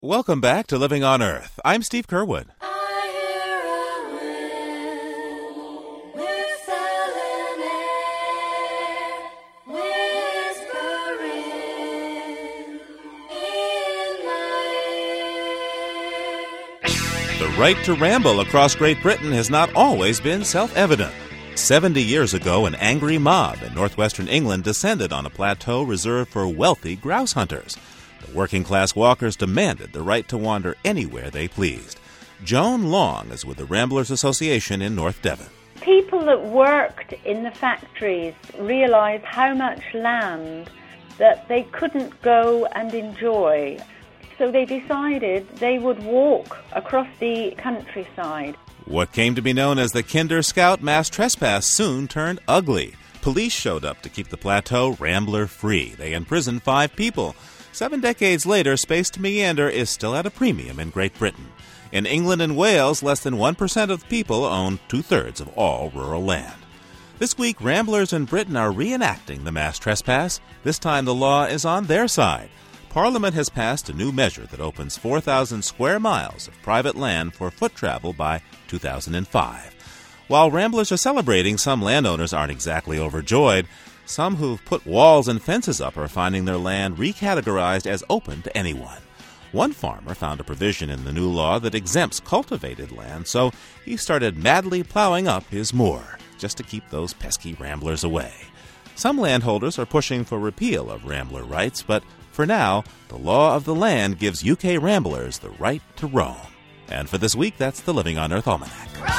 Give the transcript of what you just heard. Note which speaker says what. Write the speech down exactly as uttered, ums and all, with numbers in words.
Speaker 1: Welcome back to Living on Earth. I'm Steve Curwood. The right to ramble across Great Britain has not always been self-evident. Seventy years ago, an angry mob in northwestern England descended on a plateau reserved for wealthy grouse hunters. The working-class walkers demanded the right to wander anywhere they pleased. Joan Long is with the Ramblers Association in North Devon.
Speaker 2: People that worked in the factories realized how much land that they couldn't go and enjoy. So they decided they would walk across the countryside.
Speaker 1: What came to be known as the Kinder Scout mass trespass soon turned ugly. Police showed up to keep the plateau rambler-free. They imprisoned five people. Seven decades later, space to meander is still at a premium in Great Britain. In England and Wales, less than one percent of the people own two-thirds of all rural land. This week, ramblers in Britain are reenacting the mass trespass. This time the law is on their side. Parliament has passed a new measure that opens four thousand square miles of private land for foot travel by two thousand five. While ramblers are celebrating, some landowners aren't exactly overjoyed. Some who've put walls and fences up are finding their land recategorized as open to anyone. One farmer found a provision in the new law that exempts cultivated land, so he started madly plowing up his moor just to keep those pesky ramblers away. Some landholders are pushing for repeal of rambler rights, but for now, the law of the land gives U K ramblers the right to roam. And for this week, that's the Living on Earth Almanac.